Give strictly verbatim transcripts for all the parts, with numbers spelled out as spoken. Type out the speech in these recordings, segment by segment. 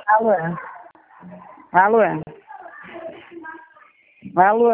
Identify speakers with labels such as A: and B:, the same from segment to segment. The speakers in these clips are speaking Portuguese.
A: Alô? Alô? Alô?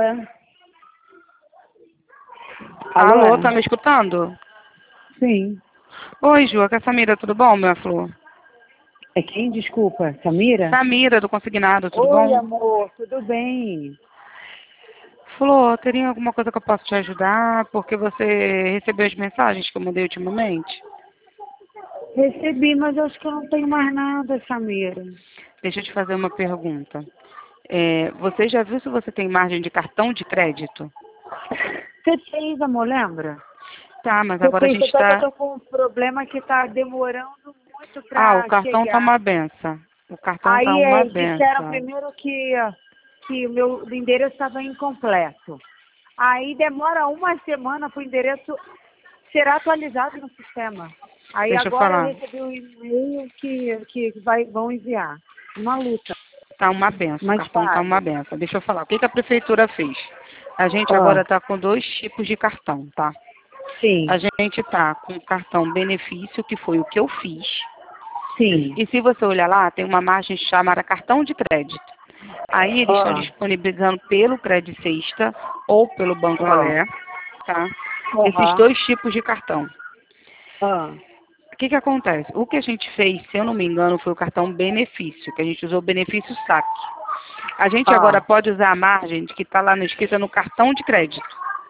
A: Alô?
B: Alô, tá me escutando?
A: Sim.
B: Oi, Ju, aqui é a Samira, tudo bom, minha flor?
A: É quem? Desculpa. Samira?
B: Samira, do Consignado, tudo
A: Oi,
B: bom?
A: amor. Tudo bem?
B: Flor, teria alguma coisa que eu possa te ajudar? Porque você recebeu as mensagens que eu mandei ultimamente?
A: Recebi, mas acho que eu não tenho mais nada, Samira.
B: Deixa eu te fazer uma pergunta. É, você já viu se você tem margem de cartão de crédito?
A: Você fez, amor, lembra?
B: Tá, mas
A: Eu
B: agora a
A: fiz,
B: gente
A: só que eu
B: está...
A: tô com um problema que tá demorando muito
B: Ah, o
A: pra
B: cartão tá
A: chegar.
B: uma benção. O cartão tá
A: Aí
B: uma
A: é, disseram
B: benção.
A: primeiro que, que o meu endereço estava incompleto. Aí demora uma semana para o endereço ser atualizado no sistema. Aí
B: Deixa eu
A: agora eu
B: falar.
A: recebi um e-mail que, que vai, vão enviar. Uma luta,
B: Tá uma benção, o
A: mas
B: cartão tá uma
A: fácil.
B: benção. Deixa eu falar. O que, que a prefeitura fez? A gente agora
A: Ah,
B: tá com dois tipos de cartão, tá? A
A: sim,
B: gente tá com o cartão benefício, que foi o que eu fiz.
A: sim.
B: E se você olhar lá, tem uma margem chamada cartão de crédito. Aí eles estão
A: Ah,
B: disponibilizando pelo Credit Sexta ou pelo Banco
A: ah,
B: Olé, tá? Esses
A: aham,
B: dois tipos de cartão.
A: ah,
B: O que que acontece? O que a gente fez, se eu não me engano, foi o cartão benefício, que a gente usou o benefício saque. A gente agora
A: ah.
B: pode usar a margem que está lá no escrita no cartão de crédito.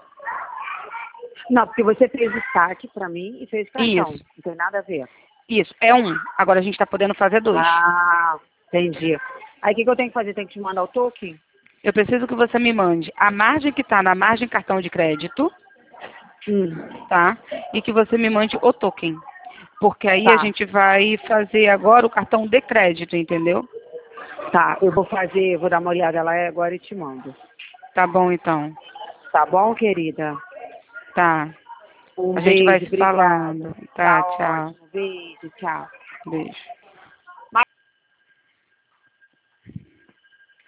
A: Não, porque você fez o saque para mim e fez cartão.
B: Isso,
A: Não tem nada a ver.
B: isso. É um. Agora a gente está podendo fazer dois.
A: Ah, entendi. Aí o que, que eu tenho que fazer? Tem que te mandar o token?
B: Eu preciso que você me mande a margem que está na margem cartão de crédito,
A: Hum,
B: tá? E que você me mande o token. Porque aí a
A: tá.
B: gente vai fazer agora o cartão de crédito, entendeu?
A: Tá, eu vou fazer, vou dar uma olhada lá agora e te mando.
B: Tá bom, então.
A: Tá bom, querida?
B: Tá.
A: Um
B: A gente vai
A: beijo,
B: se
A: obrigada.
B: falando. Tá,
A: Tá
B: tchau.
A: ótimo. Beijo, tchau.
B: Beijo.